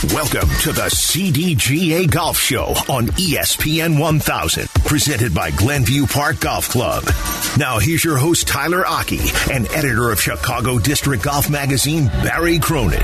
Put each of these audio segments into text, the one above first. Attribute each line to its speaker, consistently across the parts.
Speaker 1: Welcome to the CDGA Golf Show on ESPN 1000, presented by Glenview Park Golf Club. Now here's your host, Tyler Aki, and editor of Chicago District Golf Magazine, Barry Cronin.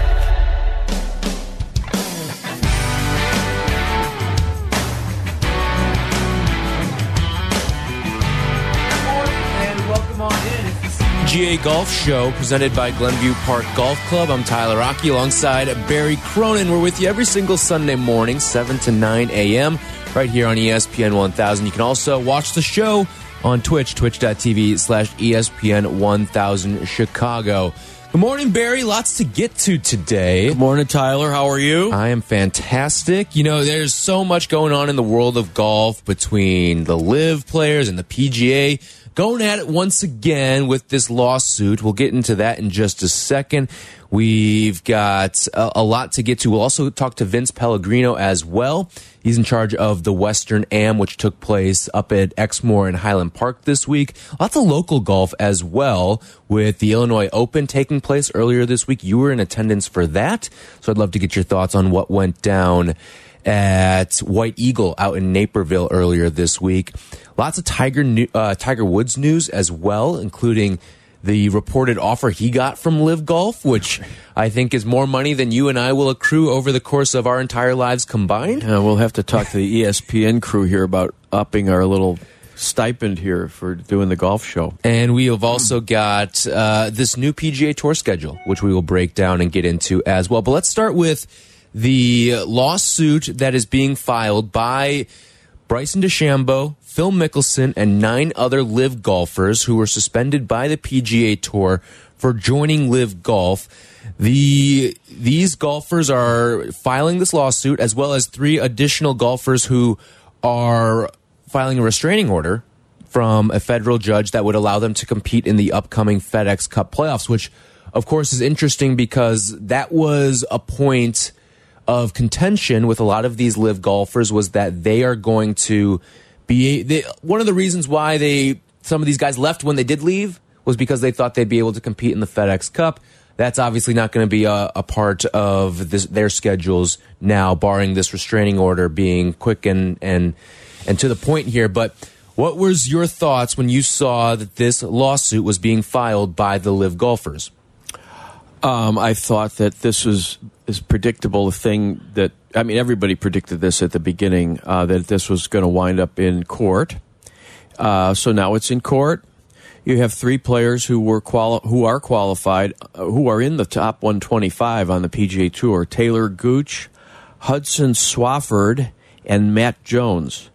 Speaker 2: GA Golf Show presented by Glenview Park Golf Club. I'm Tyler Aki alongside Barry Cronin. We're with you every single Sunday morning, 7 to 9 a.m. right here on ESPN 1000. You can also watch the show on Twitch, twitch.tv/ESPN 1000 Chicago. Good morning, Barry. Lots to get to today.
Speaker 3: Good morning, Tyler. How are you?
Speaker 2: I am fantastic. You know, there's so much going on in the world of golf between the LIV players and the PGA. Going at it once again with this lawsuit. We'll get into that in just a second. We've got a lot to get to. We'll also talk to Vince Pellegrino as well. He's in charge of the Western Am, which took place up at Exmoor and Highland Park this week. Lots of local golf as well, with the Illinois Open taking place earlier this week. You were in attendance for that, so I'd love to get your thoughts on what went down at White Eagle out in Naperville earlier this week. Lots of Tiger Woods news as well, including the reported offer he got from LIV Golf, which I think is more money than you and I will accrue over the course of our entire lives combined.
Speaker 3: We'll have to talk to the ESPN crew here about upping our little stipend here for doing the golf show.
Speaker 2: And we have also got this new PGA Tour schedule, which we will break down and get into as well. But let's start with the lawsuit that is being filed by Bryson DeChambeau, Phil Mickelson, and 9 other LIV golfers who were suspended by the PGA Tour for joining LIV Golf. These golfers are filing this lawsuit, as well as 3 additional golfers who are filing a restraining order from a federal judge that would allow them to compete in the upcoming FedEx Cup playoffs, which, of course, is interesting because that was a point of contention with a lot of these LIV golfers, was that they are going to be one of the reasons why some of these guys left when they did leave was because they thought they'd be able to compete in the FedEx Cup. That's obviously not going to be a part of their schedules now, barring this restraining order being quick and to the point here. But what was your thoughts when you saw that this lawsuit was being filed by the LIV golfers?
Speaker 3: I thought that this was predictable thing that, I mean, everybody predicted this at the beginning, that this was going to wind up in court. So now it's in court. You have 3 players who are qualified, who are in the top 125 on the PGA Tour: Taylor Gooch, Hudson Swafford, and Matt Jones.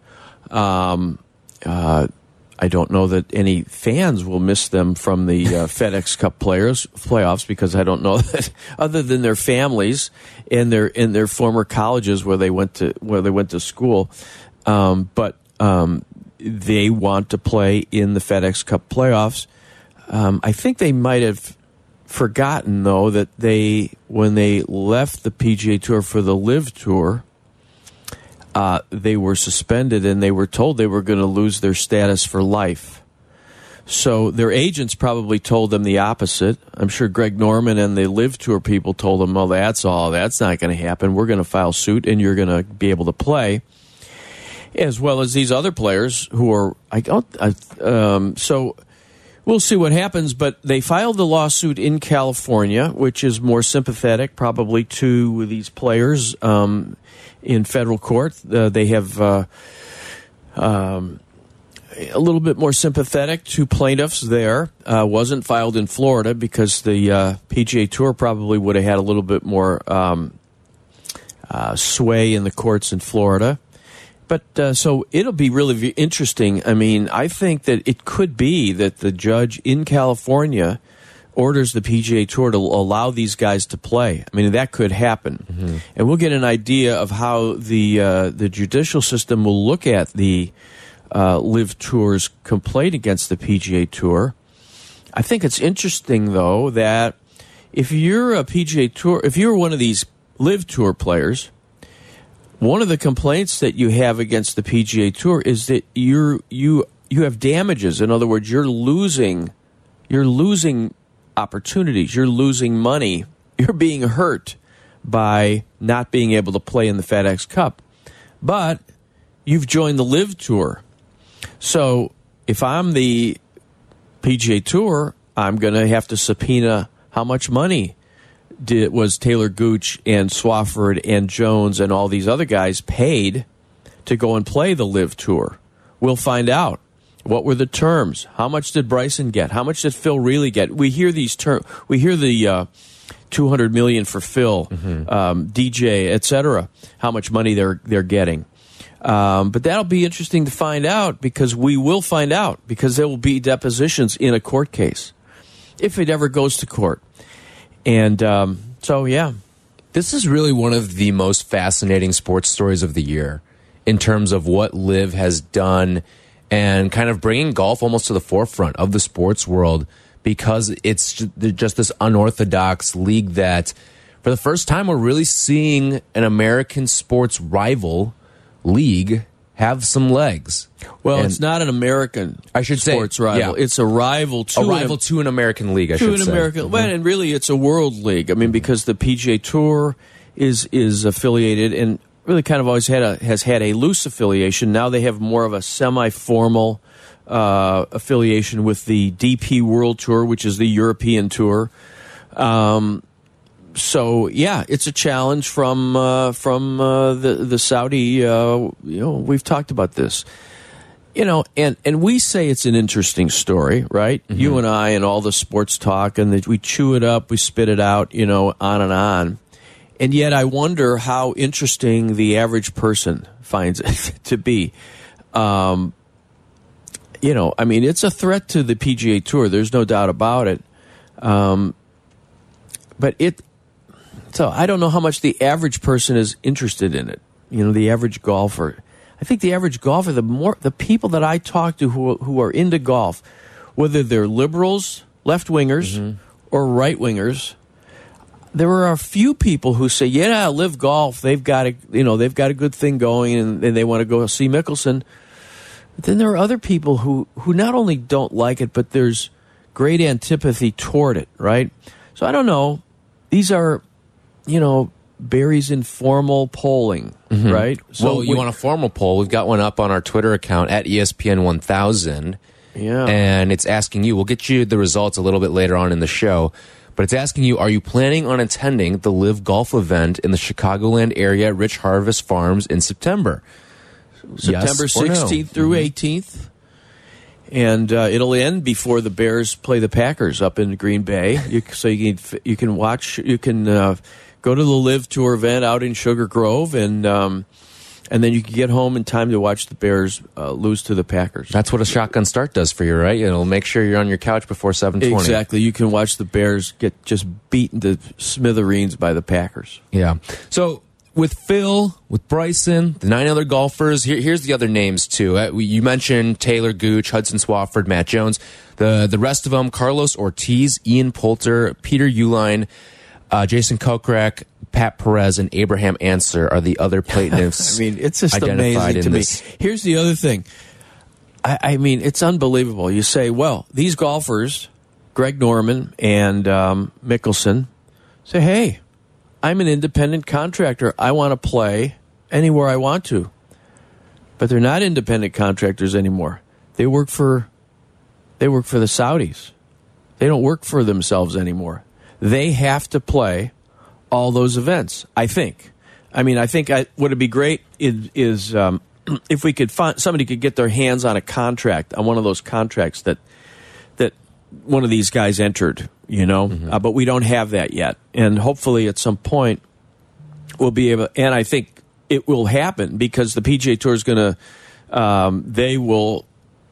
Speaker 3: I don't know that any fans will miss them from the FedEx Cup playoffs, because I don't know that, other than their families and their former colleges where they went to school, but they want to play in the FedEx Cup playoffs. I think they might have forgotten, though, that when they left the PGA Tour for the LIV Tour, they were suspended and they were told they were going to lose their status for life. So their agents probably told them the opposite. I'm sure Greg Norman and the LIV Tour people told them, "Oh, that's not going to happen. We're going to file suit and you're going to be able to play." As well as these other players who are, so we'll see what happens. But they filed the lawsuit in California, which is more sympathetic probably to these players. In federal court, they have a little bit more sympathetic to plaintiffs there. Wasn't filed in Florida because the PGA Tour probably would have had a little bit more sway in the courts in Florida. But so it'll be really interesting. I mean, I think that it could be that the judge in California orders the PGA Tour to allow these guys to play. I mean, that could happen. Mm-hmm. And we'll get an idea of how the judicial system will look at the LIV Tour's complaint against the PGA Tour. I think it's interesting, though, that if you're a PGA Tour, if you're one of these LIV Tour players, one of the complaints that you have against the PGA Tour is that you have damages. In other words, you're losing opportunities, you're losing money, you're being hurt by not being able to play in the FedEx Cup. But you've joined the LIV Tour. So if I'm the PGA Tour, I'm going to have to subpoena how much money was Taylor Gooch and Swafford and Jones and all these other guys paid to go and play the LIV Tour. We'll find out. What were the terms? How much did Bryson get? How much did Phil really get? We hear these terms. We hear the $200 million for Phil, DJ, etc. How much money they're getting? But that'll be interesting to find out, because we will find out, because there will be depositions in a court case if it ever goes to court. And so, yeah.
Speaker 2: This is really one of the most fascinating sports stories of the year in terms of what LIV has done and kind of bringing golf almost to the forefront of the sports world, because it's just this unorthodox league that, for the first time, we're really seeing an American sports rival league have some legs.
Speaker 3: Well,
Speaker 2: and
Speaker 3: it's not an American sports rival.
Speaker 2: Yeah.
Speaker 3: It's a rival to
Speaker 2: an American league, I should say.
Speaker 3: Well, and really it's a world league. I mean, because the PGA Tour is affiliated and really kind of always has had a loose affiliation. Now they have more of a semi-formal affiliation with the DP World Tour, which is the European Tour. So yeah, it's a challenge from the Saudi. We've talked about this, and we say it's an interesting story, right? Mm-hmm. You and I and all the sports talk, and we chew it up, we spit it out, on and on. And yet, I wonder how interesting the average person finds it to be. I mean, it's a threat to the PGA Tour. There's no doubt about it. So I don't know how much the average person is interested in it. The average golfer. I think the average golfer, the people that I talk to who are into golf, whether they're liberals, left-wingers, or right-wingers, there are a few people who say, yeah, LIV Golf, they've got a good thing going, and they want to go see Mickelson. But then there are other people who not only don't like it, but there's great antipathy toward it, right? So I don't know. These are, Barry's informal polling, right?
Speaker 2: So you want a formal poll? We've got one up on our Twitter account at ESPN 1000.
Speaker 3: Yeah.
Speaker 2: And it's asking you, we'll get you the results a little bit later on in the show, but it's asking you, are you planning on attending the LIV Golf event in the Chicagoland area at Rich Harvest Farms in September?
Speaker 3: September 16th through 18th. And it'll end before the Bears play the Packers up in Green Bay. You can watch. You can go to the LIV Tour event out in Sugar Grove, and then you can get home in time to watch the Bears lose to the Packers.
Speaker 2: That's what a shotgun start does for you, right? It'll make sure you're on your couch before 7:20.
Speaker 3: Exactly. You can watch the Bears get just beaten to smithereens by the Packers.
Speaker 2: Yeah. So with Phil, with Bryson, the 9 other golfers, here's the other names too. You mentioned Taylor Gooch, Hudson Swafford, Matt Jones. The rest of them, Carlos Ortiz, Ian Poulter, Peter Uihlein, Jason Kokrak, Pat Perez, and Abraham Ancer are the other plaintiffs.
Speaker 3: I mean, it's just amazing to me. Here's the other thing. I mean, it's unbelievable. You say, well, these golfers, Greg Norman and Mickelson, say, hey, I'm an independent contractor. I want to play anywhere I want to. But they're not independent contractors anymore. They work for the Saudis. They don't work for themselves anymore. They have to play all those events, I think. I mean, would it be great is if we could find somebody could get their hands on a contract, on one of those contracts that one of these guys entered, but we don't have that yet. And hopefully at some point we'll be able, and I think it will happen because the PGA Tour is going to, they will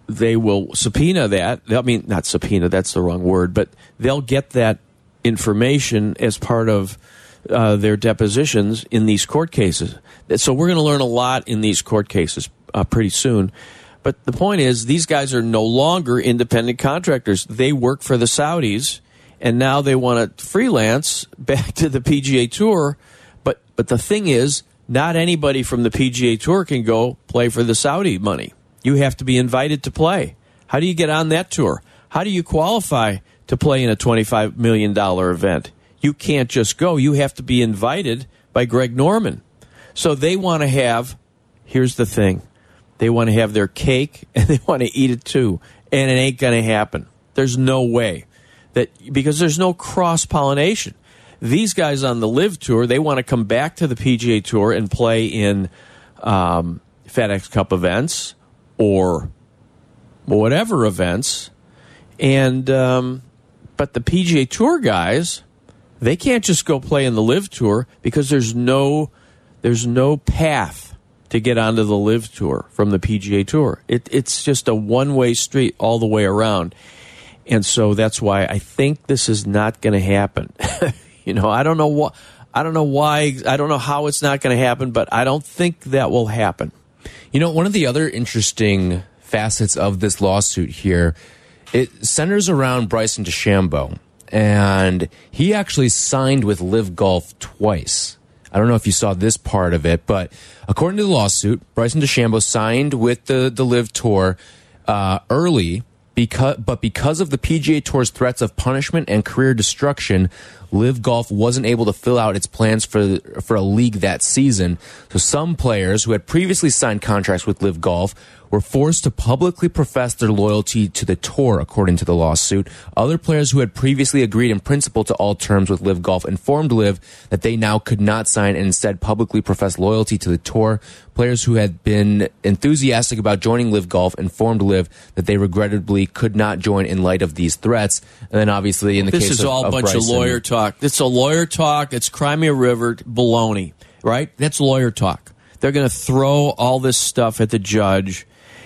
Speaker 3: subpoena that. I mean, not subpoena, that's the wrong word, but they'll get that information as part of their depositions in these court cases. So we're going to learn a lot in these court cases pretty soon. But the point is, these guys are no longer independent contractors. They work for the Saudis, and now they want to freelance back to the PGA Tour. But the thing is, not anybody from the PGA Tour can go play for the Saudi money. You have to be invited to play. How do you get on that tour? How do you qualify to play in a $25 million event? you can't just go. You have to be invited by Greg Norman. So they want to have, here's the thing, they want to have their cake and they want to eat it too. And it ain't going to happen. There's no way. Because there's no cross-pollination. These guys on the LIV Tour, they want to come back to the PGA Tour and play in FedEx Cup events or whatever events. And but the PGA Tour guys, they can't just go play in the LIV Tour because there's no path to get onto the LIV Tour from the PGA Tour. It's just a one-way street all the way around. And so that's why I think this is not going to happen. I don't know why. I don't know how it's not going to happen, but I don't think that will happen.
Speaker 2: One of the other interesting facets of this lawsuit here, it centers around Bryson DeChambeau, and he actually signed with LIV Golf twice. I don't know if you saw this part of it, but according to the lawsuit, Bryson DeChambeau signed with the LIV Tour early. Because of the PGA Tour's threats of punishment and career destruction, LIV Golf wasn't able to fill out its plans for a league that season. So some players who had previously signed contracts with LIV Golf were forced to publicly profess their loyalty to the tour, according to the lawsuit. Other players who had previously agreed in principle to all terms with LIV Golf informed LIV that they now could not sign and instead publicly profess loyalty to the tour. Players who had been enthusiastic about joining LIV Golf informed LIV that they regrettably could not join in light of these threats. And then obviously in the case of
Speaker 3: This is all a bunch of lawyer talk. It's a lawyer talk. It's Crimea River baloney, right? That's lawyer talk. They're going to throw all this stuff at the judge.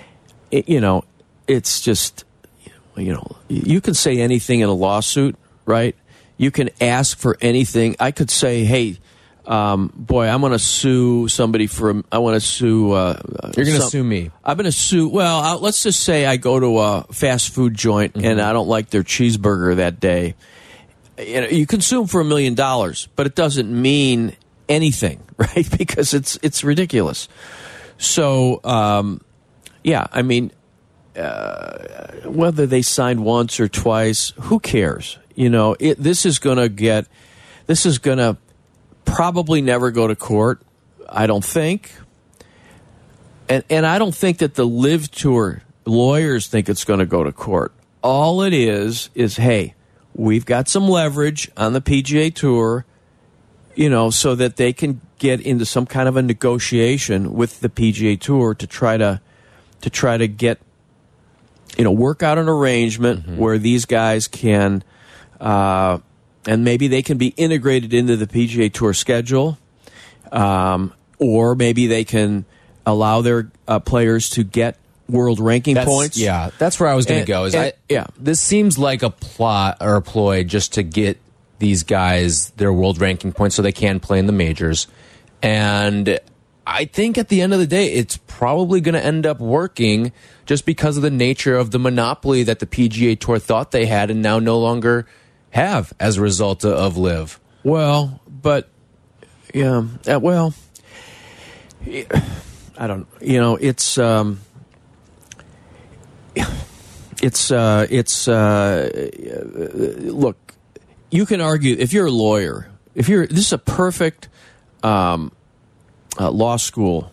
Speaker 3: It's just, you can say anything in a lawsuit, right? You can ask for anything. I could say, hey, boy, I'm going to sue somebody I want to sue.
Speaker 2: You're going to sue me.
Speaker 3: I'm going to sue. Well, let's just say I go to a fast food joint and I don't like their cheeseburger that day. You can sue them for $1 million, but it doesn't mean anything, right? Because it's ridiculous. So, yeah, I mean, whether they signed once or twice, who cares? This is going to probably never go to court, I don't think. And I don't think that the LIV Tour lawyers think it's going to go to court. All it is, hey, we've got some leverage on the PGA Tour, so that they can get into some kind of a negotiation with the PGA Tour to try to get, work out an arrangement where these guys can, and maybe they can be integrated into the PGA Tour schedule, or maybe they can allow their players to get world ranking points.
Speaker 2: Yeah, that's where I was going to go. This seems like a plot or a ploy just to get these guys their world ranking points so they can play in the majors. And I think at the end of the day, it's probably going to end up working just because of the nature of the monopoly that the PGA Tour thought they had and now no longer have as a result of LIV.
Speaker 3: Well, but, yeah, well, I don't, look, you can argue, if you're a lawyer, this is a perfect law school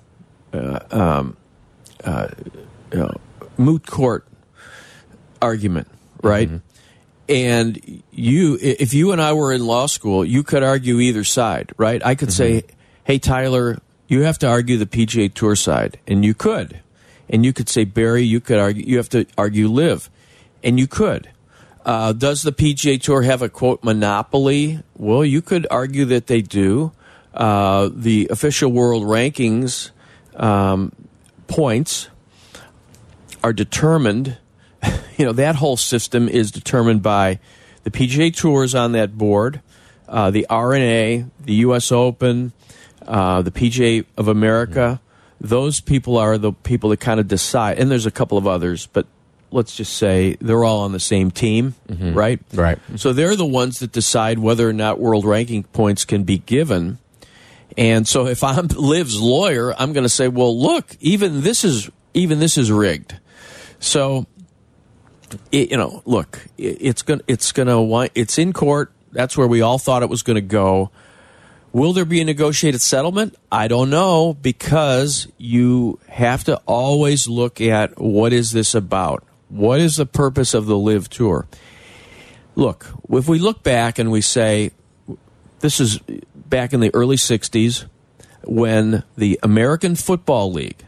Speaker 3: moot court argument, right? Mm-hmm. And if you and I were in law school, you could argue either side, right? I could say, hey, Tyler, you have to argue the PGA Tour side, and you could. And you could say, Barry, you have to argue LIV, and you could. Does the PGA Tour have a, quote, monopoly? Well, you could argue that they do. The official world rankings points are determined. That whole system is determined by the PGA Tours on that board, the R&A, the U.S. Open, the PGA of America. Those people are the people that kind of decide. And there's a couple of others, but let's just say they're all on the same team, right?
Speaker 2: Right.
Speaker 3: So they're the ones that decide whether or not world ranking points can be given. And so if I'm LIV's lawyer, I'm going to say, well, look, even this is rigged. So, look, it's in court. That's where we all thought it was going to go. Will there be a negotiated settlement? I don't know, because you have to always look at what is this about? What is the purpose of the LIV Tour? Look, if we look back and we say, this is back in the early 60s when the American Football League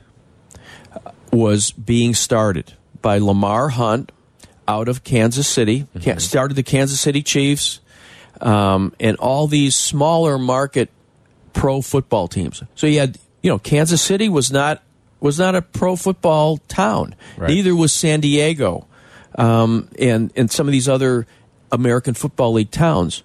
Speaker 3: was being started by Lamar Hunt out of Kansas City, started the Kansas City Chiefs, and all these smaller market pro football teams. So you had, Kansas City was not a pro football town.
Speaker 2: Right.
Speaker 3: Neither was San Diego, and some of these other American Football League towns.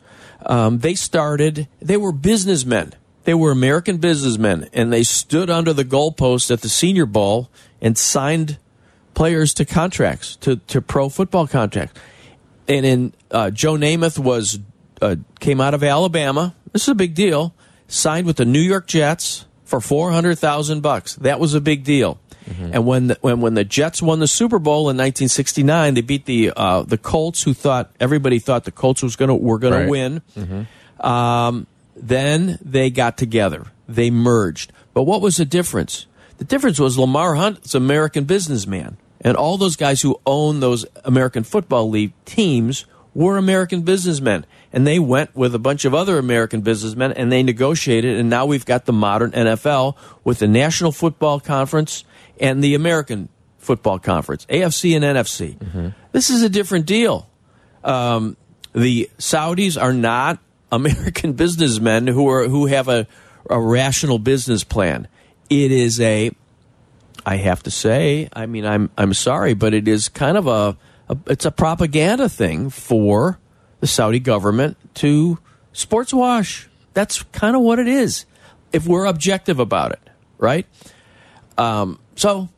Speaker 3: They were businessmen. They were American businessmen, and they stood under the goalpost at the Senior Bowl and signed players to contracts, to pro football contracts. And in Joe Namath came out of Alabama. This is a big deal. Signed with the New York Jets for $400,000. That was a big deal. Mm-hmm. And when the Jets won the Super Bowl in 1969, they beat the Colts, who everybody thought the Colts were going to win. Mm-hmm. Then they got together. They merged. But what was the difference? The difference was Lamar Hunt is an American businessman. And all those guys who own those American Football League teams were American businessmen. And they went with a bunch of other American businessmen, and they negotiated. And now we've got the modern NFL with the National Football Conference and the American Football Conference, AFC and NFC. Mm-hmm. This is a different deal. The Saudis are not American businessmen who have a rational business plan. It is I have to say, I mean, I'm sorry, but it is kind of it's a propaganda thing for the Saudi government to sports wash. That's kind of what it is, if we're objective about it, right? So,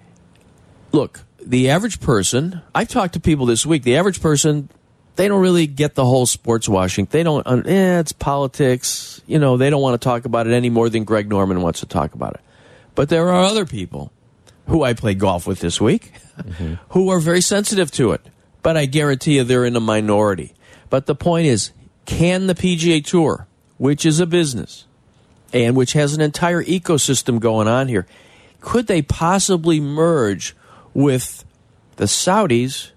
Speaker 3: look, the average person, I've talked to people this week, the average person, they don't really get the whole sports washing. They don't, it's politics. They don't want to talk about it any more than Greg Norman wants to talk about it. But there are other people who I play golf with this week mm-hmm. who are very sensitive to it. But I guarantee you they're in a minority. But the point is, can the PGA Tour, which is a business and which has an entire ecosystem going on here, could they possibly merge with the Saudis,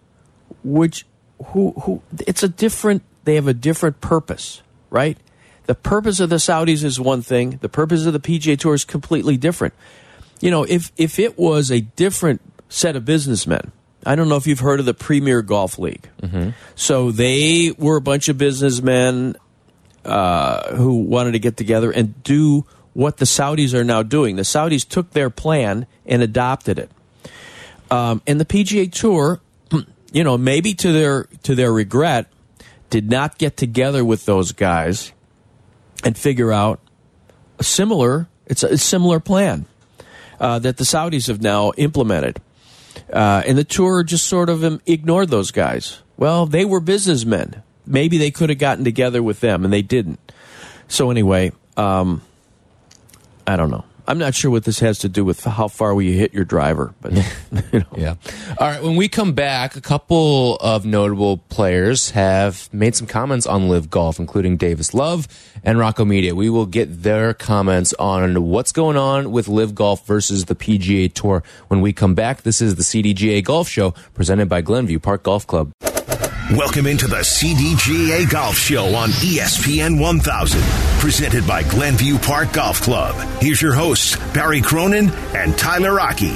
Speaker 3: who they have a different purpose, right? The purpose of the Saudis is one thing. The purpose of the PGA Tour is completely different. If it was a different set of businessmen, I don't know if you've heard of the Premier Golf League. Mm-hmm. So they were a bunch of businessmen who wanted to get together and do what the Saudis are now doing. The Saudis took their plan and adopted it. And the PGA Tour, maybe to their regret, did not get together with those guys and figure out a similar plan that the Saudis have now implemented. And the tour just sort of ignored those guys. Well, they were businessmen. Maybe they could have gotten together with them, and they didn't. So anyway, I don't know. I'm not sure what this has to do with how far will you hit your driver, but
Speaker 2: Yeah. All right. When we come back, a couple of notable players have made some comments on LIV Golf, including Davis Love and Rocco Media. We will get their comments on what's going on with LIV Golf versus the PGA Tour when we come back. This is the CDGA Golf Show presented by Glenview Park Golf Club.
Speaker 1: Welcome into the CDGA Golf Show on ESPN 1000, presented by Glenview Park Golf Club. Here's your hosts, Barry Cronin and Tyler Rocky.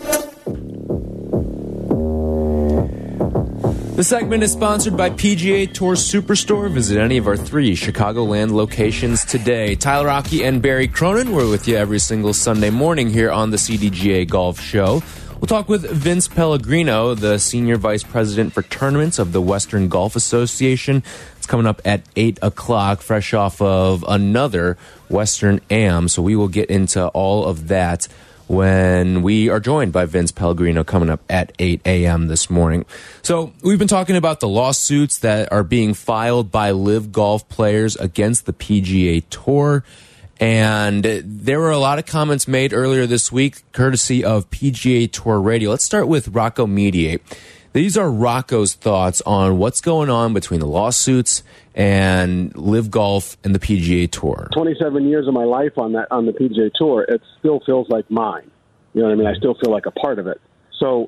Speaker 2: The segment is sponsored by PGA Tour Superstore. Visit any of our 3 Chicagoland locations today. Tyler Rocky and Barry Cronin, we're with you every single Sunday morning here on the CDGA Golf Show. We'll talk with Vince Pellegrino, the Senior Vice President for Tournaments of the Western Golf Association. It's coming up at 8 o'clock, fresh off of another Western Am. So we will get into all of that when we are joined by Vince Pellegrino coming up at 8 a.m. this morning. So we've been talking about the lawsuits that are being filed by LIV Golf players against the PGA Tour. And there were a lot of comments made earlier this week, courtesy of PGA Tour Radio. Let's start with Rocco Mediate, These are Rocco's thoughts on what's going on between the lawsuits and Live Golf and the PGA Tour.
Speaker 4: 27 years of my life on the PGA Tour, it still feels like mine. You know what I mean? I still feel like a part of it. So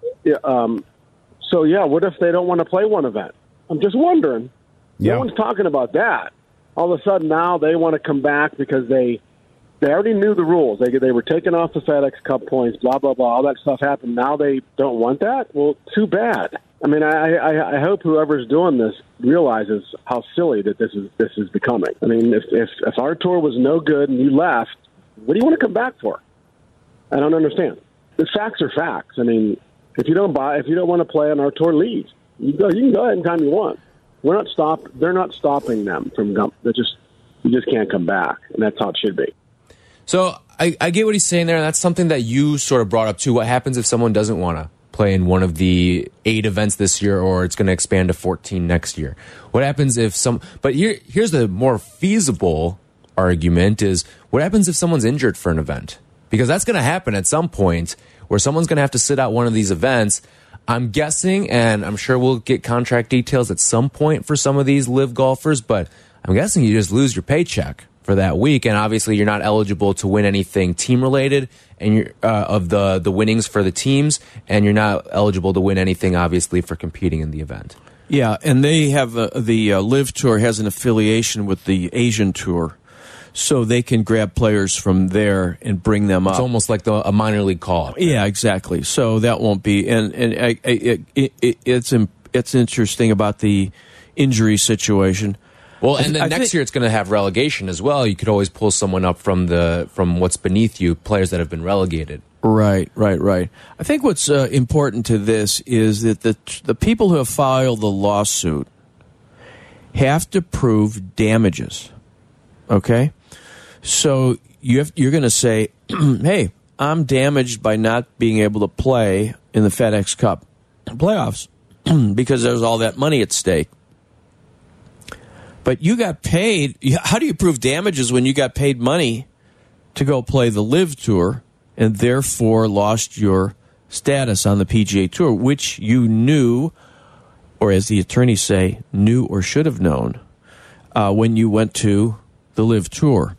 Speaker 4: what if they don't want to play one event? I'm just wondering.
Speaker 5: Yeah.
Speaker 4: No one's talking about that. All of a sudden now they want to come back because they already knew the rules. They were taking off the FedEx Cup points, blah, blah, blah. All that stuff happened. Now they don't want that? Well, too bad. I mean, I hope whoever's doing this realizes how silly that this is becoming. I mean, if our tour was no good and you left, what do you want to come back for? I don't understand. The facts are facts. I mean, if you don't want to play on our tour, leave. You can go ahead anytime you want. They're not stopping them from. You just can't come back, and that's how it should be.
Speaker 2: So I get what he's saying there, and that's something that you sort of brought up too. What happens if someone doesn't want to play in one of the 8 events this year, or it's going to expand to 14 next year? What happens if But here's the more feasible argument: is what happens if someone's injured for an event? Because that's going to happen at some point, where someone's going to have to sit out one of these events. I'm guessing, and I'm sure we'll get contract details at some point for some of these Live golfers, but I'm guessing you just lose your paycheck for that week, and obviously you're not eligible to win anything team-related and of the winnings for the teams, and you're not eligible to win anything, obviously, for competing in the event.
Speaker 3: Yeah, and they have the Live Tour has an affiliation with the Asian Tour, so they can grab players from there and bring them up.
Speaker 2: It's almost like a minor league call-up.
Speaker 3: Yeah, exactly. So that won't be, it's interesting about the injury situation.
Speaker 2: Well, and then next year it's going to have relegation as well. You could always pull someone up from what's beneath you, players that have been relegated.
Speaker 3: Right. I think what's important to this is that the people who have filed the lawsuit have to prove damages. Okay? So you're going to say, hey, I'm damaged by not being able to play in the FedEx Cup playoffs because there's all that money at stake. But you got paid. How do you prove damages when you got paid money to go play the Live Tour and therefore lost your status on the PGA Tour, which you knew, or as the attorneys say, knew or should have known when you went to the Live Tour?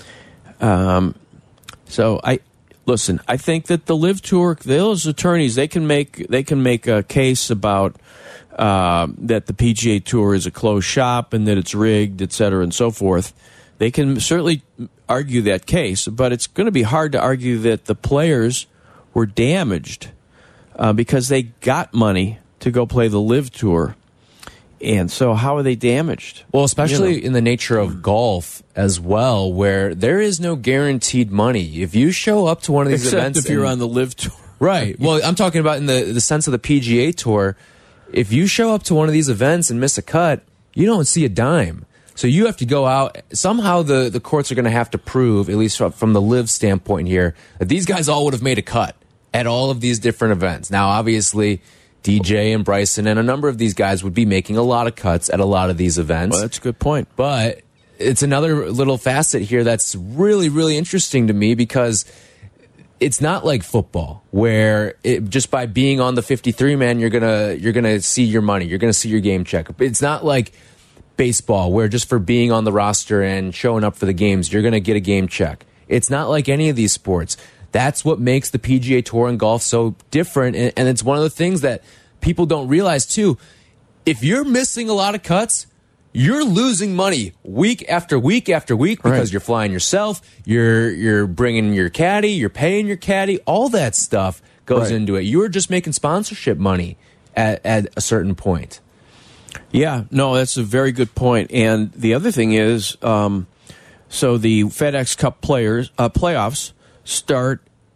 Speaker 3: So I think that the Live Tour, those attorneys, they can make a case about that the PGA Tour is a closed shop and that it's rigged, et cetera, and so forth. They can certainly argue that case, but it's going to be hard to argue that the players were damaged because they got money to go play the Live Tour. And so how are they damaged?
Speaker 2: Well, especially in the nature of golf as well, where there is no guaranteed money. If you show up to one of these events...
Speaker 3: Except if you're on the Live Tour.
Speaker 2: Right. Well, I'm talking about in the sense of the PGA Tour. If you show up to one of these events and miss a cut, you don't see a dime. So you have to go out. Somehow the courts are going to have to prove, at least from the Live standpoint here, that these guys all would have made a cut at all of these different events. Now, obviously... DJ and Bryson and a number of these guys would be making a lot of cuts at a lot of these events.
Speaker 3: Well, that's a good point.
Speaker 2: But it's another little facet here that's really, really interesting to me because it's not like football where just by being on the 53-man, you're gonna see your money. You're going to see your game check. It's not like baseball where just for being on the roster and showing up for the games, you're going to get a game check. It's not like any of these sports. That's what makes the PGA Tour and golf so different, and it's one of the things that people don't realize, too. If you're missing a lot of cuts, you're losing money week after week after week because you're flying yourself, you're bringing your caddy, you're paying your caddy, all that stuff goes into it. You're just making sponsorship money at a certain point.
Speaker 3: Yeah, no, that's a very good point. And the other thing is, so the FedEx Cup playoffs start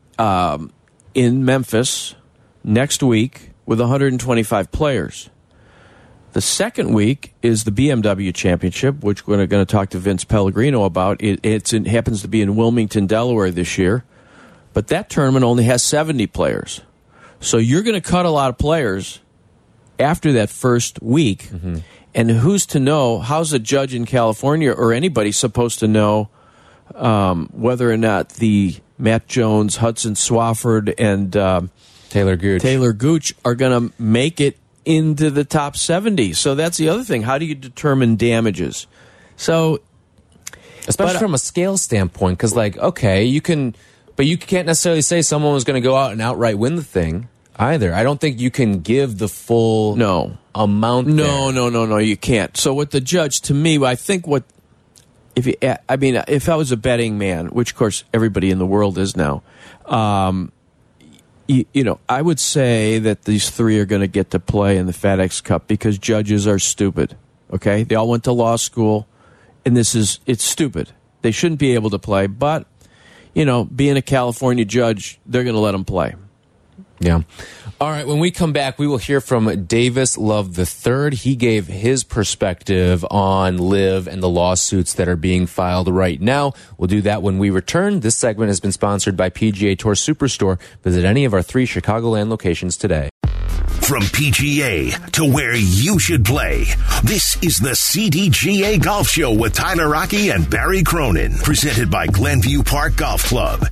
Speaker 3: in Memphis next week with 125 players. The second week is the BMW Championship, which we're going to talk to Vince Pellegrino about. It happens to be in Wilmington, Delaware this year, but that tournament only has 70 players. So you're going to cut a lot of players after that first week, and who's to know, how's a judge in California or anybody supposed to know whether or not the Matt Jones, Hudson Swafford, and
Speaker 2: Taylor Gooch
Speaker 3: are going to make it into the top 70. So that's the other thing. How do you determine damages? So,
Speaker 2: especially from a scale standpoint, because you can, but you can't necessarily say someone was going to go out and outright win the thing either. I don't think you can give the full amount.
Speaker 3: No, you can't. So what the judge, to me, I think if I was a betting man, which of course everybody in the world is now, I would say that these three are going to get to play in the FedEx Cup because judges are stupid. Okay, they all went to law school, and it's stupid. They shouldn't be able to play, but being a California judge, they're going to let them play.
Speaker 2: Yeah. All right, when we come back, we will hear from Davis Love III. He gave his perspective on LIV and the lawsuits that are being filed right now. We'll do that when we return. This segment has been sponsored by PGA Tour Superstore. Visit any of our 3 Chicagoland locations today.
Speaker 1: From PGA to where you should play, this is the CDGA Golf Show with Tyler Rocky and Barry Cronin, presented by Glenview Park Golf Club.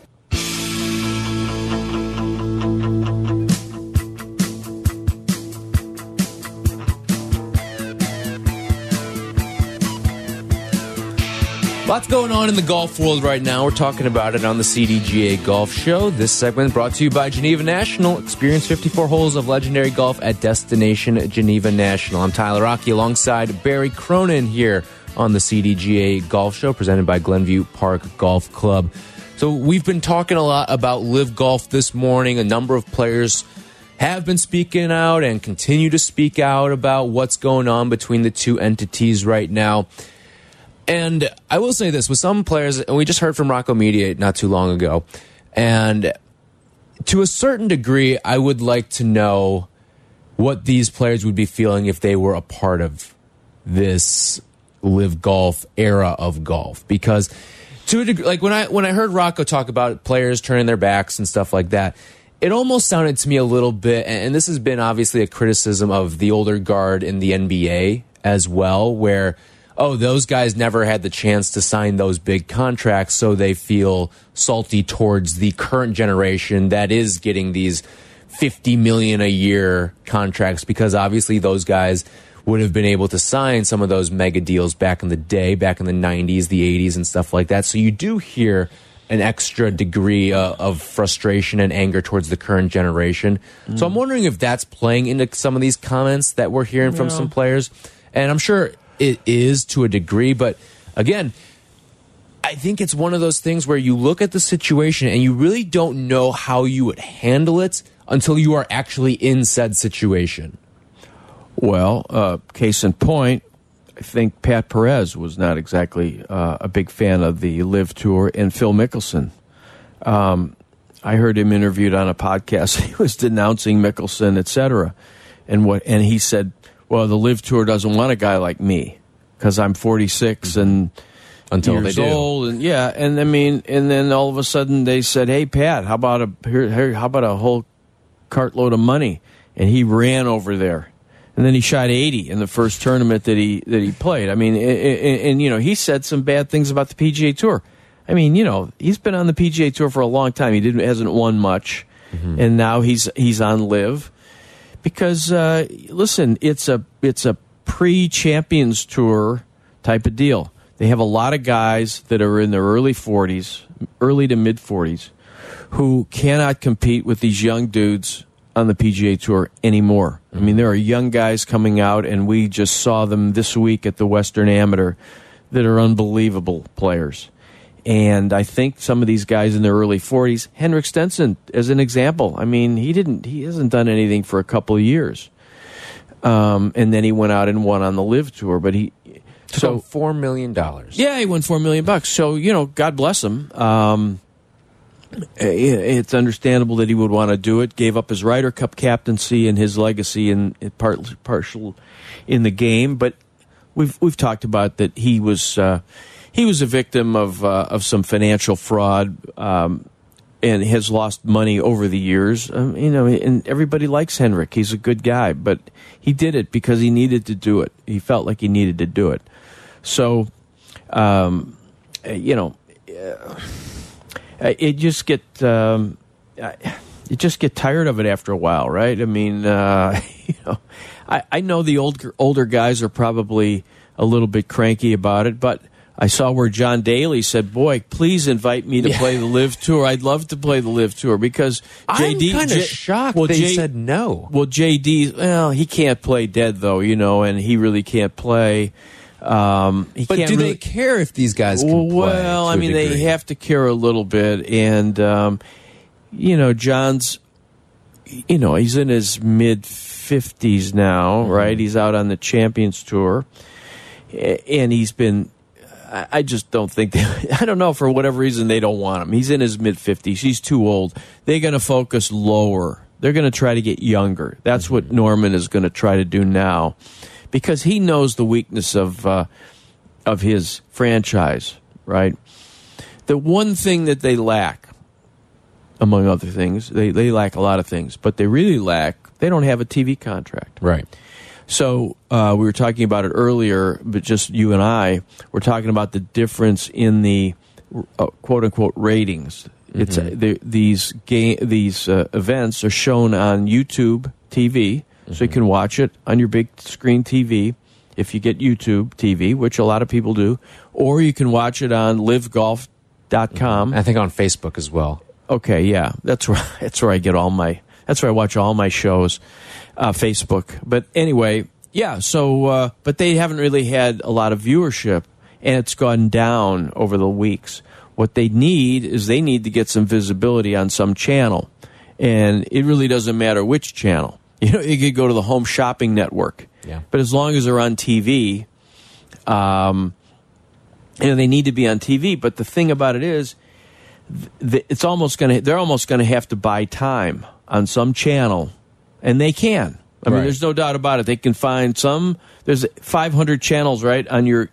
Speaker 2: Lots going on in the golf world right now. We're talking about it on the CDGA Golf Show. This segment brought to you by Geneva National. Experience 54 holes of legendary golf at Destination Geneva National. I'm Tyler Rocky alongside Barry Cronin here on the CDGA Golf Show, presented by Glenview Park Golf Club. So we've been talking a lot about LIV Golf this morning. A number of players have been speaking out and continue to speak out about what's going on between the two entities right now. And I will say this, with some players, and we just heard from Rocco Mediate not too long ago, and to a certain degree, I would like to know what these players would be feeling if they were a part of this LIV Golf era of golf. Because to a degree, when I heard Rocco talk about players turning their backs and stuff like that, it almost sounded to me a little bit, and this has been obviously a criticism of the older guard in the NBA as well, where those guys never had the chance to sign those big contracts, so they feel salty towards the current generation that is getting these $50 million a year contracts, because obviously those guys would have been able to sign some of those mega deals back in the day, back in the 90s, the 80s, and stuff like that. So you do hear an extra degree of frustration and anger towards the current generation. So I'm wondering if that's playing into some of these comments that we're hearing from some players. And I'm sure it is to a degree, but again, I think it's one of those things where you look at the situation and you really don't know how you would handle it until you are actually in said situation.
Speaker 3: Well, case in point, I think Pat Perez was not exactly a big fan of the LIV Tour, and Phil Mickelson. I heard him interviewed on a podcast. He was denouncing Mickelson, etc. And he said, well, the LIV Tour doesn't want a guy like me because I'm 46 and
Speaker 2: until
Speaker 3: years
Speaker 2: they do.
Speaker 3: old, and and then all of a sudden they said, "Hey, Pat, how about a whole cartload of money?" And he ran over there, and then he shot 80 in the first tournament that he played. I mean, and he said some bad things about the PGA Tour. I mean, he's been on the PGA Tour for a long time. He hasn't won much, and now he's on LIV. Because listen, it's a pre-Champions Tour type of deal. They have a lot of guys that are in their early to mid 40s, who cannot compete with these young dudes on the PGA Tour anymore. I mean, there are young guys coming out, and we just saw them this week at the Western Amateur that are unbelievable players. And I think some of these guys in their early 40s, Henrik Stenson as an example. I mean, he hasn't done anything for a couple of years. And then he went out and won on the LIV Tour, but
Speaker 2: so $4 million.
Speaker 3: Yeah, he won $4 million. So, God bless him. It's understandable that he would want to do it. Gave up his Ryder Cup captaincy and his legacy and partial in the game, but we've talked about that he was a victim of some financial fraud, and has lost money over the years. And everybody likes Henrik. He's a good guy, but he did it because he needed to do it. He felt like he needed to do it. So, it just you just get tired of it after a while, right? I mean, I know the older guys are probably a little bit cranky about it, but I saw where John Daly said, "Boy, please invite me to play the Live Tour. I'd love to play the Live Tour because JD."
Speaker 2: I'm kind of shocked they said no.
Speaker 3: Well, JD, he can't play dead though, and he really can't play. But
Speaker 2: do they care if these guys can play?
Speaker 3: Well, I mean, they have to care a little bit, and John's, he's in his mid-50s now, right? He's out on the Champions Tour, and he's been. I just don't think I don't know, for whatever reason they don't want him. He's in his mid-50s. He's too old. They're going to focus lower. They're going to try to get younger. That's what Norman is going to try to do now, because he knows the weakness of his franchise, right? The one thing that they lack, among other things, they lack a lot of things, but they really lack, they don't have a TV contract.
Speaker 2: Right.
Speaker 3: So we were talking about it earlier, but just you and I were talking about the difference in the quote-unquote ratings. It's these events are shown on YouTube TV, so you can watch it on your big screen TV if you get YouTube TV, which a lot of people do, or you can watch it on livegolf.com.
Speaker 2: I think on Facebook as well.
Speaker 3: Okay, yeah, that's where I get that's where I watch all my shows, Facebook. But anyway, yeah. So, but they haven't really had a lot of viewership, and it's gone down over the weeks. What they need is they need to get some visibility on some channel, and it really doesn't matter which channel. You could go to the Home Shopping Network, but as long as they're on TV, they need to be on TV. But the thing about it is, they're almost going to have to buy time on some channel, and they can. I mean, there's no doubt about it. They can find some. There's 500 channels, right, on your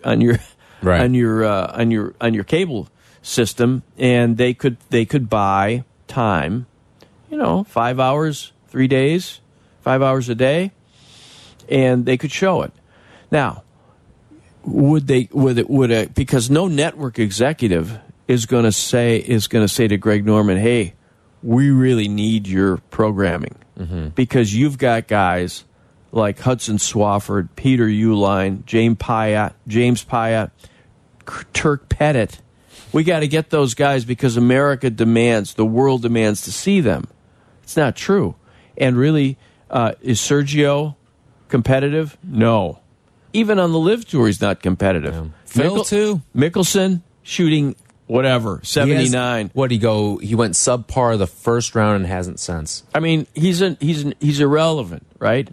Speaker 3: cable system, and they could buy time. 5 hours, 3 days, 5 hours a day, and they could show it. Now, because no network executive is going to say to Greg Norman, "Hey, we really need your programming," because you've got guys like Hudson Swafford, Peter Uihlein, James Pyatt, Turk Pettit. We got to get those guys because America demands, the world demands to see them. It's not true. And really, is Sergio competitive? No. Even on the Live Tour, he's not competitive.
Speaker 2: Yeah. Phil, too.
Speaker 3: Mickelson, shooting... whatever, 79.
Speaker 2: He went subpar the first round and hasn't since.
Speaker 3: I mean, he's irrelevant, right?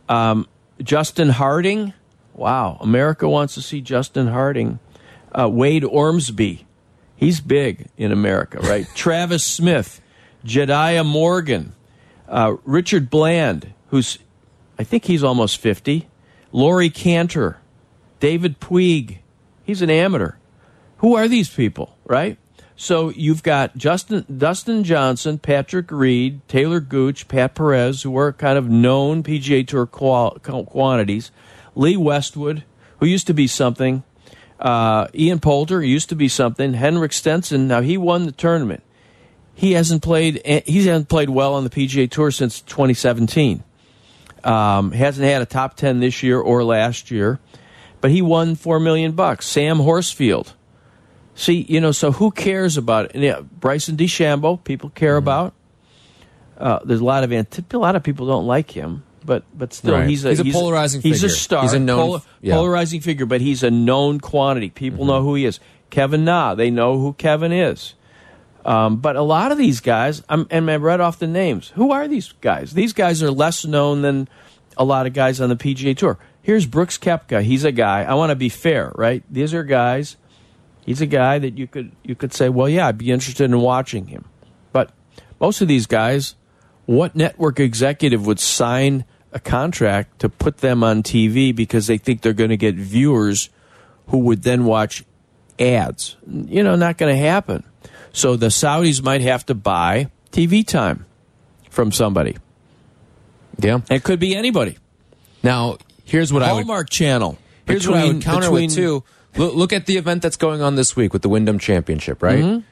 Speaker 3: Justin Harding, wow, America wants to see Justin Harding. Wade Ormsby, he's big in America, right? Travis Smith, Jediah Morgan, Richard Bland, I think he's almost 50. Laurie Cantor, David Puig, he's an amateur. Who are these people, right? So you've got Dustin Johnson, Patrick Reed, Taylor Gooch, Pat Perez, who are kind of known PGA Tour quantities. Lee Westwood, who used to be something. Ian Poulter used to be something. Henrik Stenson, now he won the tournament. He hasn't played well on the PGA Tour since 2017. Hasn't had a top 10 this year or last year, but he won $4 million. Sam Horsfield. See, so who cares about it? Yeah, Bryson DeChambeau, people care about. There's a lot of people don't like him, but still, he's a
Speaker 2: polarizing figure.
Speaker 3: He's a star.
Speaker 2: He's a known,
Speaker 3: polarizing figure, but he's a known quantity. People know who he is. Kevin Na, they know who Kevin is. But a lot of these guys, and I read off the names. Who are these guys? These guys are less known than a lot of guys on the PGA Tour. Here's Brooks Koepka. He's a guy. I want to be fair, right? These are guys. He's a guy that you could say, well, yeah, I'd be interested in watching him. But most of these guys, what network executive would sign a contract to put them on TV because they think they're going to get viewers who would then watch ads? Not going to happen. So the Saudis might have to buy TV time from somebody.
Speaker 2: Yeah.
Speaker 3: It could be anybody.
Speaker 2: Now, here's what
Speaker 3: Hallmark Channel.
Speaker 2: Here's what I would counter with, too. Look at the event that's going on this week with the Wyndham Championship, right?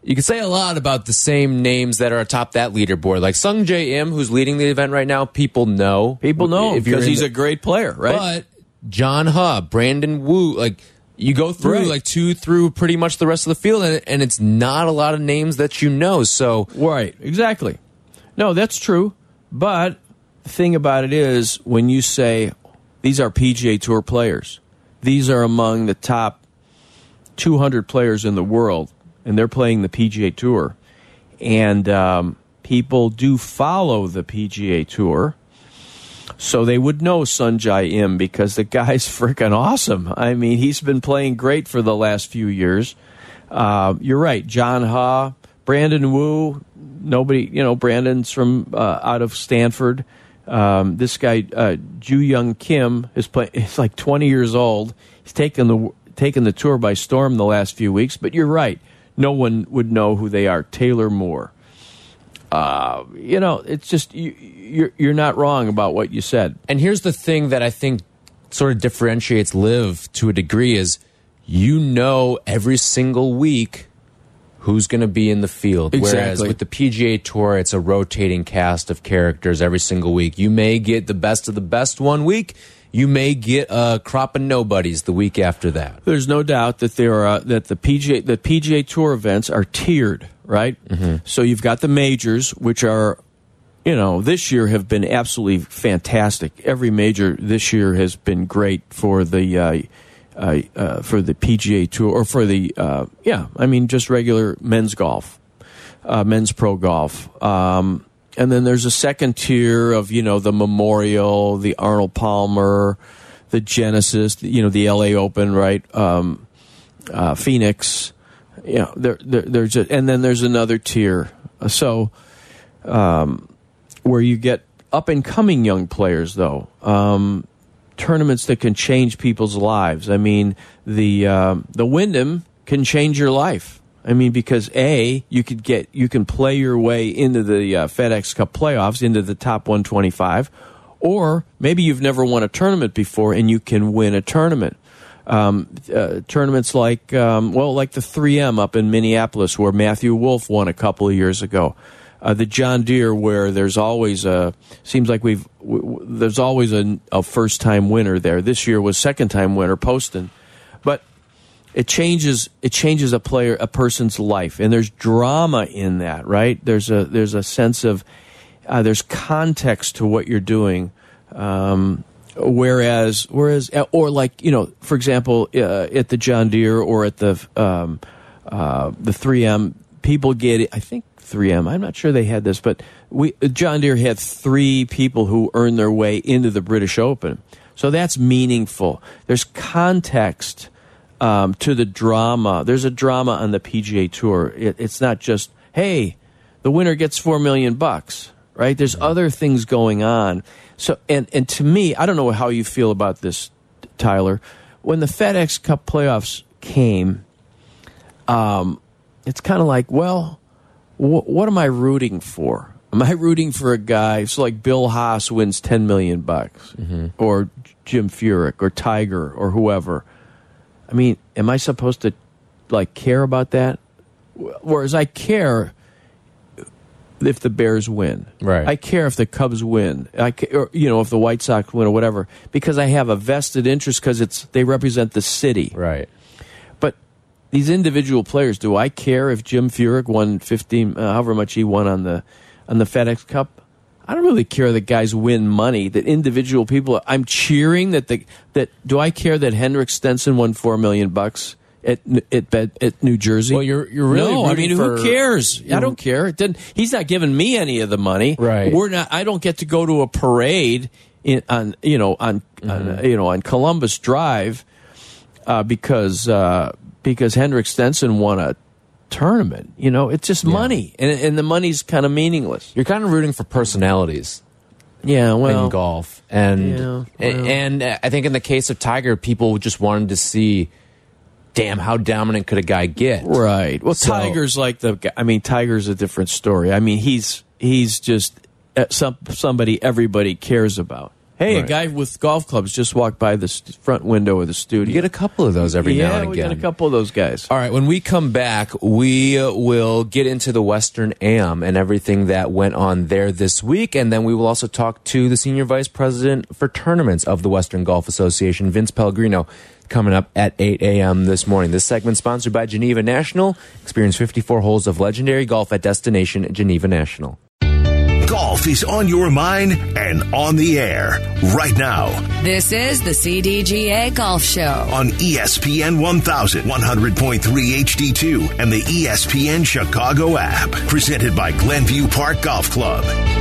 Speaker 2: you could say a lot about the same names that are atop that leaderboard. Like Sung Jae Im, who's leading the event right now, people know.
Speaker 3: People know because he's a great player, right?
Speaker 2: But John Huh, Brandon Wu, like you go through like 2 through pretty much the rest of the field, and it's not a lot of names that you know. So
Speaker 3: right, exactly. No, that's true. But the thing about it is, when you say these are PGA Tour players, these are among the top 200 players in the world, and they're playing the PGA Tour, and people do follow the PGA Tour, so they would know Sung Jae Im because the guy's freaking awesome. I mean, he's been playing great for the last few years. You're right, John Huh, Brandon Wu. Nobody, Brandon's from out of Stanford. This guy, Ju Young Kim, he's like 20 years old. He's taken the tour by storm the last few weeks. But you're right, no one would know who they are. Taylor Moore. It's just you're not wrong about what you said.
Speaker 2: And here's the thing that I think sort of differentiates LIV to a degree is, every single week who's going to be in the field.
Speaker 3: Exactly.
Speaker 2: Whereas with the PGA Tour, it's a rotating cast of characters every single week. You may get the best of the best one week. You may get a crop of nobodies the week after that.
Speaker 3: There's no doubt that that the PGA Tour events are tiered, right? Mm-hmm. So you've got the majors, which are, this year have been absolutely fantastic. Every major this year has been great for the PGA Tour, or for the just regular men's golf, men's pro golf. And then there's a second tier of, the Memorial, the Arnold Palmer, the Genesis, the LA Open, right? Phoenix, there's and then there's another tier. So, where you get up and coming young players, though, tournaments that can change people's lives. I mean, the Wyndham can change your life. I mean, because you can play your way into the FedEx Cup playoffs, into the top 125, or maybe you've never won a tournament before and you can win a tournament. Tournaments like the 3M up in Minneapolis, where Matthew Wolff won a couple of years ago. The John Deere, where there's always a first-time winner there. This year was second-time winner, Poston. But it changes a person's life, and there's drama in that, right? There's a sense of there's context to what you're doing. Whereas, for example, at the John Deere or at the 3M, people get, I think 3M, I'm not sure they had this, but John Deere had 3 people who earned their way into the British Open. So that's meaningful. There's context to the drama. There's a drama on the PGA Tour. It's not just, hey, the winner gets $4 million, right? There's other things going on. So, and to me, I don't know how you feel about this, Tyler. When the FedEx Cup playoffs came, it's kind of like, well, what am I rooting for? Am I rooting for a guy, so like Bill Haas wins $10 million, or Jim Furyk, or Tiger, or whoever? I mean, am I supposed to care about that? Whereas I care if the Bears win,
Speaker 2: right?
Speaker 3: I care if the Cubs win, or if the White Sox win or whatever, because I have a vested interest because they represent the city,
Speaker 2: right?
Speaker 3: But these individual players, do I care if Jim Furyk won 15, however much he won on the FedEx Cup? I don't really care that guys win money. That individual people, I'm cheering that do I care that Henrik Stenson won $4 million at New Jersey?
Speaker 2: Well, you're really
Speaker 3: no. I mean, who cares? I don't care. He's not giving me any of the money.
Speaker 2: Right.
Speaker 3: I don't get to go to a parade on Columbus Drive because Henrik Stenson won a tournament. It's just money, and the money's kind of meaningless.
Speaker 2: You're kind of rooting for personalities.
Speaker 3: Yeah, well,
Speaker 2: in golf, and I think in the case of Tiger, people just wanted to see, damn, how dominant could a guy get?
Speaker 3: Right. Well, Tiger's Tiger's a different story. I mean, he's just somebody everybody cares about. Hey,
Speaker 2: Right.
Speaker 3: a guy with golf clubs just walked by the front window of the studio.
Speaker 2: You get a couple of those every now and again.
Speaker 3: we get a couple of those guys.
Speaker 2: All right, when we come back, we will get into the Western Am and everything that went on there this week, and then we will also talk to the Senior Vice President for Tournaments of the Western Golf Association, Vince Pellegrino, coming up at 8 a.m. this morning. This segment sponsored by Geneva National. Experience 54 holes of legendary golf at Destination Geneva National.
Speaker 1: Golf is on your mind and on the air right now
Speaker 5: This is the CDGA Golf Show.
Speaker 1: on ESPN 1000, 100.3 HD2, and the ESPN Chicago app. Presented by Glenview Park Golf Club.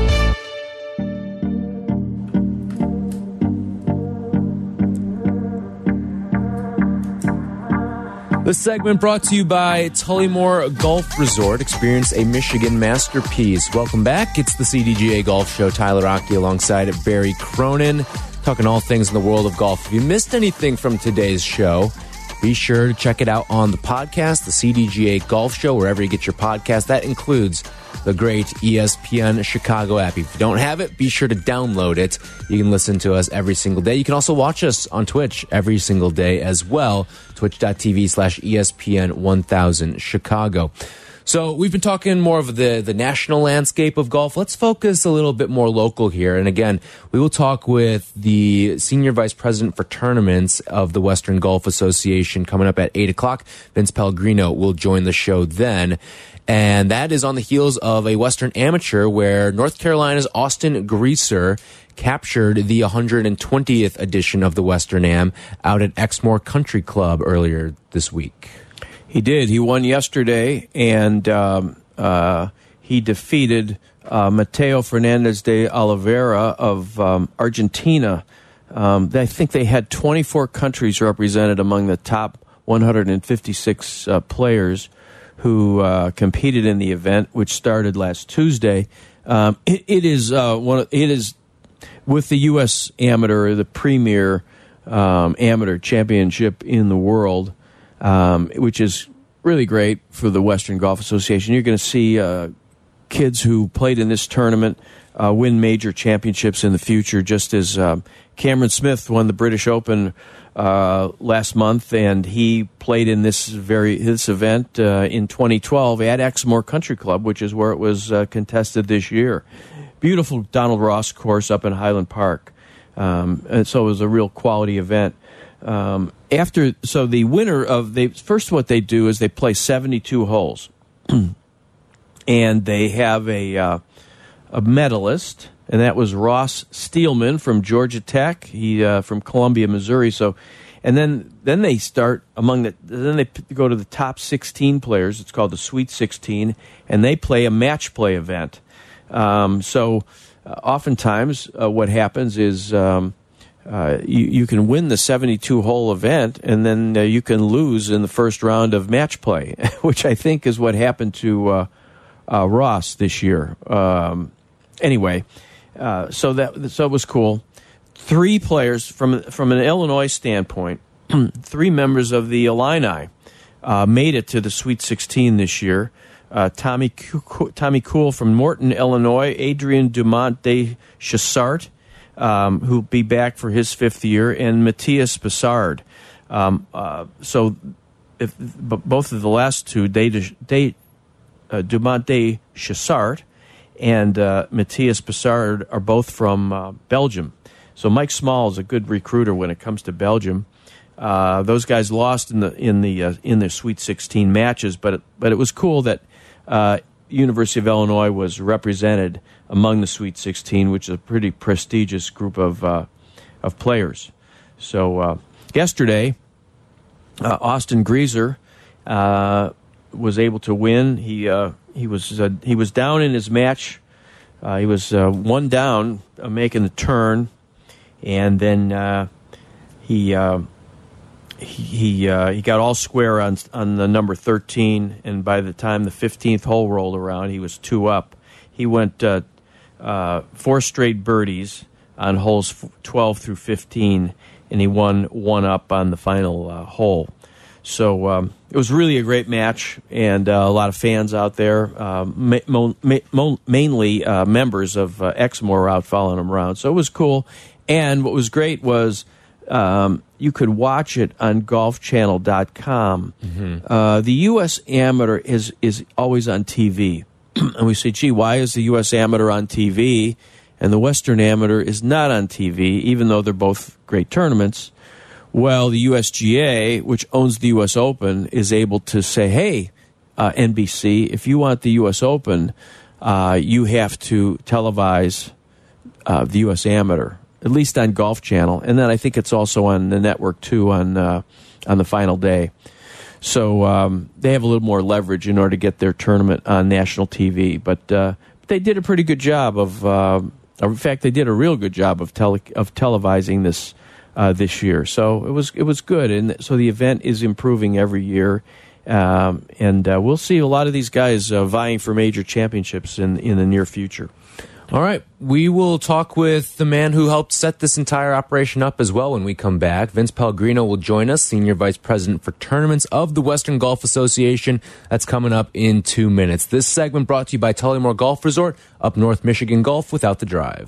Speaker 2: This segment brought to you by Tullymore Golf Resort. Experience a Michigan masterpiece. Welcome back. It's the CDGA Golf Show. Tyler Aki alongside Barry Cronin, talking all things in the world of golf. If you missed anything from today's show, be sure to check it out on the podcast, the CDGA Golf Show, wherever you get your podcast. That includes the great ESPN Chicago app. If you don't have it, be sure to download it. You can listen to us every single day. You can also watch us on Twitch every single day as well. Twitch.tv/ESPN 1000 Chicago. So we've been talking more of the national landscape of golf. Let's focus a little bit more local here. And again, we will talk with the Senior Vice President for Tournaments of the Western Golf Association coming up at 8 o'clock. Vince Pellegrino will join the show then. And that is on the heels of a Western Amateur where North Carolina's Austin Greaser captured the 120th edition of the Western Am out at Exmoor Country Club earlier this week.
Speaker 3: He did. He won yesterday, and he defeated Mateo Fernandez de Oliveira of Argentina. I think they had 24 countries represented among the top 156 players who competed in the event, which started last Tuesday. It is with the U.S. Amateur, the premier amateur championship in the world, which is really great for the Western Golf Association. You're going to see kids who played in this tournament win major championships in the future, just as Cameron Smith won the British Open last month, and he played in this event in 2012 at Exmoor Country Club, which is where it was contested this year. Beautiful Donald Ross course up in Highland Park, and so it was a real quality event. The winner of first what they do is they play 72 holes, and they have a medalist. And that was Ross Steelman from Georgia Tech. He from Columbia, Missouri. So, and then they start then they go to the top 16 players. It's called the Sweet 16, and they play a match play event. Oftentimes, what happens is you can win the 72-hole event, and then you can lose in the first round of match play, which I think is what happened to Ross this year. Anyway. So it was cool. 3 players from an Illinois standpoint, 3 members of the Illini made it to the Sweet 16 this year. Tommy Kuhl from Morton, Illinois, Adrian Dumont de Chassart, who'll be back for his 5th year, and Matthias Bessard. Both of the last two, Dumont de Chassart and Matthias Bessard, are both from Belgium. So Mike Small is a good recruiter when it comes to Belgium. Those guys lost in their Sweet 16 matches, but it was cool that University of Illinois was represented among the Sweet 16, which is a pretty prestigious group of players. So yesterday, Austin Greaser was able to win. He was down in his match. He was 1 down, making the turn, and then he got all square on the number 13. And by the time the 15th hole rolled around, he was 2 up. He went 4 straight birdies on holes 12 through 15, and he won 1 up on the final hole. So it was really a great match, and a lot of fans out there, mainly members of Exmoor, out following him around. So it was cool. And what was great was you could watch it on golfchannel.com. The U.S. Amateur is always on TV. And we say, gee, why is the U.S. Amateur on TV and the Western Amateur is not on TV, even though they're both great tournaments? Well, the USGA, which owns the U.S. Open, is able to say, hey, NBC, if you want the U.S. Open, you have to televise the U.S. Amateur, at least on Golf Channel. And then I think it's also on the network, too, on the final day. So they have a little more leverage in order to get their tournament on national TV. But they did a pretty good job of, in fact, they did a real good job of televising this year. So it was good. And so the event is improving every year. And we'll see a lot of these guys vying for major championships in the near future.
Speaker 2: All right. We will talk with the man who helped set this entire operation up as well when we come back. Vince Pellegrino will join us, Senior Vice President for Tournaments of the Western Golf Association. That's coming up in 2 minutes. This segment brought to you by Tullymore Golf Resort, up North Michigan Golf without the drive.